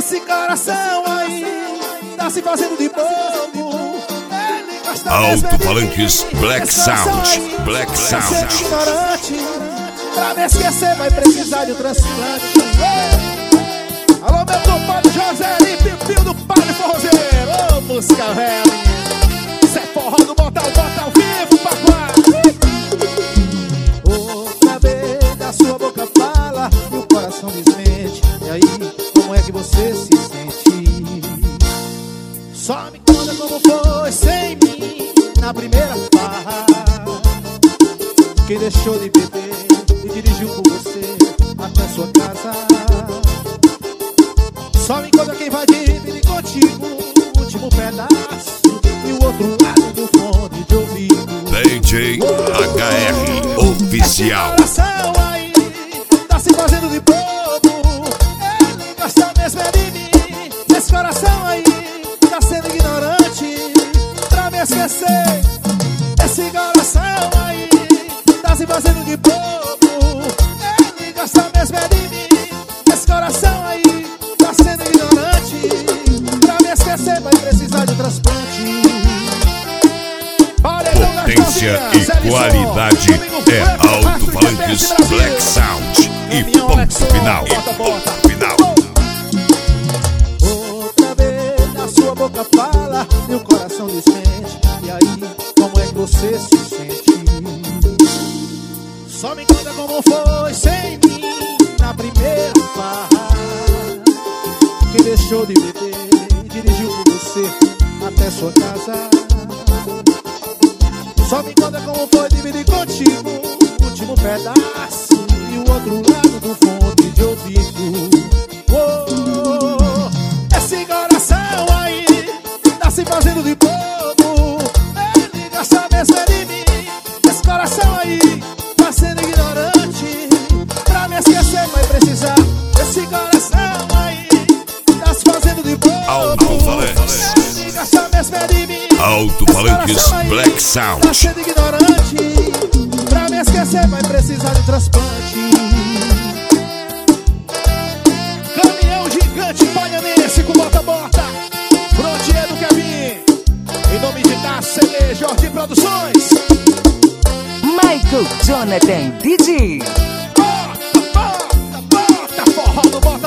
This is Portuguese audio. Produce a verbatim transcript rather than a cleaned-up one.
Esse coração aí tá se fazendo de bobo. Ele gosta Alto-falantes Black Sound, Black Sound. Ignorante, pra me esquecer vai precisar de um transplante. Alô, meu compadre José e Pipinho do Padre Forrozeiro. Ô, música velha. Cê é forró do Botal, bota ao vivo, papai. Outra vez da sua boca fala e o coração desmente. E aí, como é que você se sente? Só me conta como foi sem mim na primeira farra. Quem deixou de beber e dirigiu com você até sua casa. Só me conta quem vai dividir contigo o último pedaço e o outro lado do fone de ouvido. D J H R Oficial. Esse coração aí tá se fazendo de bobo. Ele gosta mesmo é de mim. Esse coração aí tá sendo ignorante pra me esquecer. Esse coração aí tá se fazendo de bobo. Ele gosta mesmo é de mim. Esse coração aí tá sendo ignorante pra me esquecer, vai precisar de um transplante. Potência e qualidade é Alto-falantes Black Sound. E ponto final. E ponto final. Outra vez na sua boca fala e o coração desmente. E aí, como é que você se sente? Só me conta como foi sem mim na primeira farra. Quem deixou de beber e dirigiu com você até sua casa. Só me conta como foi dividir contigo o último pedaço e o outro lado do fone de ouvido. Oh, esse coração aí tá se fazendo de bobo. Ele gosta mesmo é de mim. Esse coração aí tá sendo ignorante pra me esquecer vai precisar. Esse coração aí tá se fazendo de bobo. Alto-falantes. Ele gosta mesmo é de mim. Alto-falantes Black Sound. Tá sendo ignorante pra me esquecer vai precisar de um transplante. Caminhão gigante baianense com bota-bota. Frontier do Kevin. Em nome de Da C D Jorge Produções. Michael Jonathan D J. Bota, bota, bota, forró no bota.